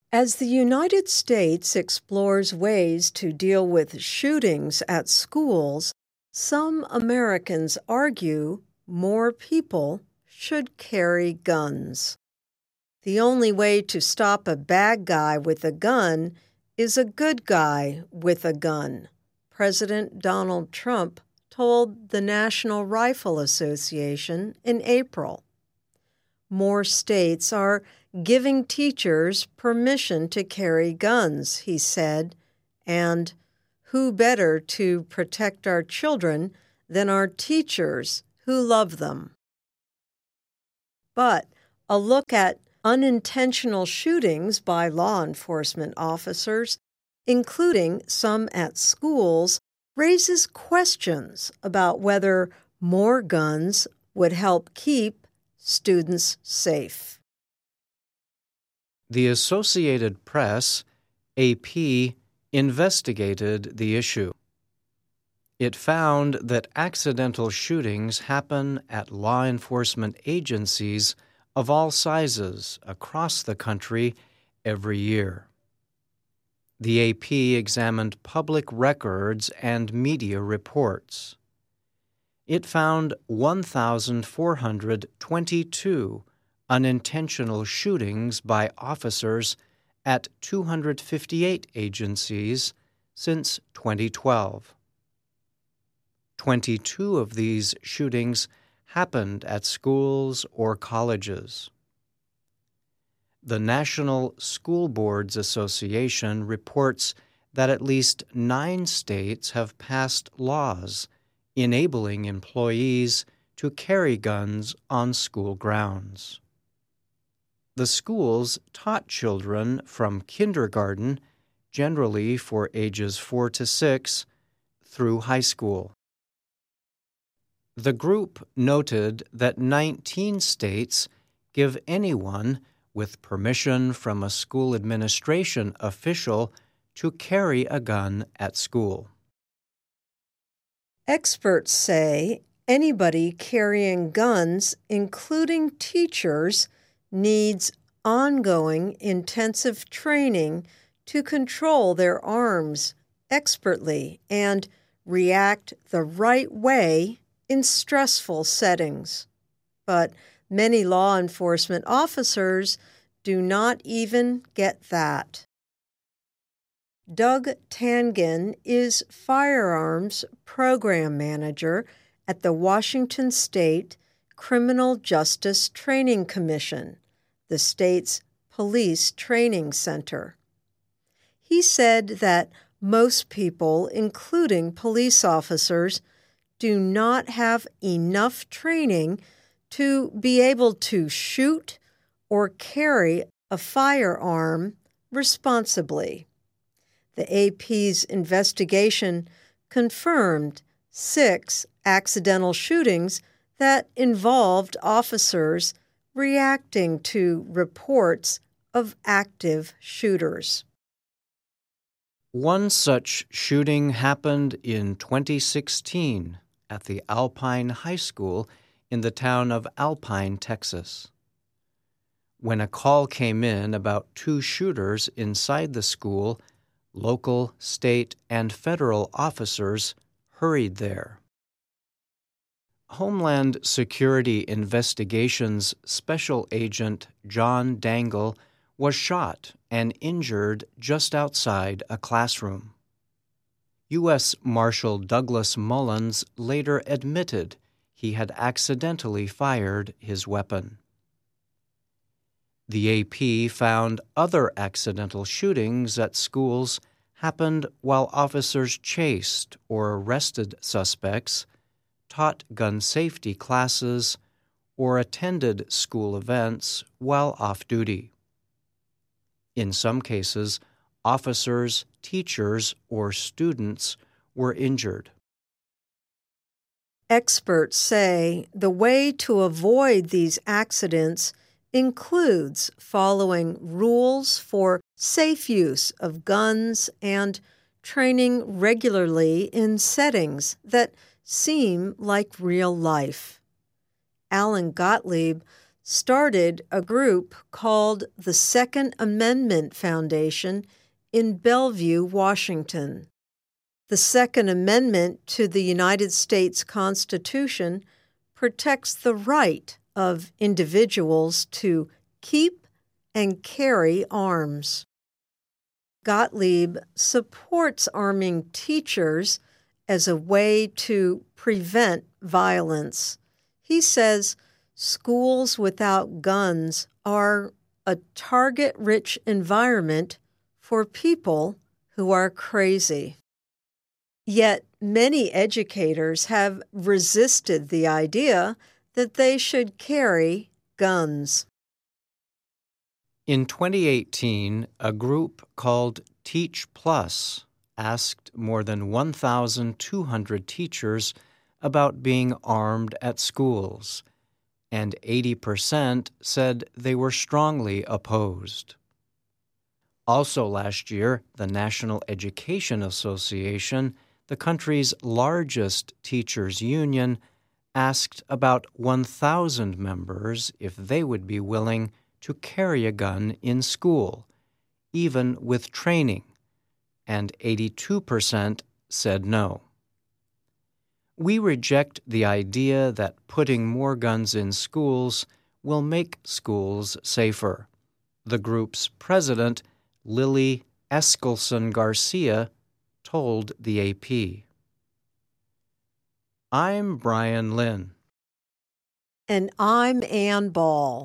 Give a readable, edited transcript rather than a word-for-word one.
As the United States explores ways to deal with shootings at schools, some Americans argue more people should carry guns. The only way to stop a bad guy with a gun is a good guy with a gun, President Donald Trump told the National Rifle Association in April. More states are giving teachers permission to carry guns, he said, and who better to protect our children than our teachers who love them? But a look at unintentional shootings by law enforcement officers, including some at schools, raises questions about whether more guns would help keep students safe. The Associated Press, AP, investigated the issue. It found that accidental shootings happen at law enforcement agencies of all sizes across the country every year. The AP examined public records and media reports. It found 1,422 unintentional shootings by officers at 258 agencies since 2012. 22 of these shootings happened at schools or colleges. The National School Boards Association reports that at least 9 states have passed laws enabling employees to carry guns on school grounds. The schools taught children from kindergarten, generally for ages 4 to 6, through high school. The group noted that 19 states give anyone with permission from a school administration official to carry a gun at school. Experts say anybody carrying guns, including teachers, needs ongoing intensive training to control their arms expertly and react the right way in stressful settings. But many law enforcement officers do not even get that. Doug Tangen is Firearms Program Manager at the Washington State Criminal Justice Training Commission, the state's police training center. He said that most people, including police officers, do not have enough training to be able to shoot or carry a firearm responsibly. The AP's investigation confirmed 6 accidental shootings that involved officers reacting to reports of active shooters. One such shooting happened in 2016 at the Alpine High School in the town of Alpine, Texas. When a call came in about 2 shooters inside the school, local, state, and federal officers hurried there. Homeland Security Investigations Special Agent John Dangle was shot and injured just outside a classroom. U.S. Marshal Douglas Mullins later admitted he had accidentally fired his weapon. The AP found other accidental shootings at schools happened while officers chased or arrested suspects, taught gun safety classes, or attended school events while off duty. In some cases, officers, teachers, or students were injured. Experts say the way to avoid these accidents includes following rules for safe use of guns and training regularly in settings that seem like real life. Alan Gottlieb started a group called the Second Amendment Foundation in Bellevue, Washington. The Second Amendment to the United States Constitution protects the right of individuals to keep and carry arms. Gottlieb supports arming teachers as a way to prevent violence. He says schools without guns are a target-rich environment for people who are crazy. Yet many educators have resisted the idea that they should carry guns. In 2018, a group called Teach Plus asked more than 1,200 teachers about being armed at schools, and 80% said they were strongly opposed. Also last year, the National Education Association, the country's largest teachers' union, asked about 1,000 members if they would be willing to carry a gun in school, even with training, and 82% said no. We reject the idea that putting more guns in schools will make schools safer, the group's president, Lily Eskelsen Garcia, told the AP. I'm Brian Lynn. And I'm Ann Ball.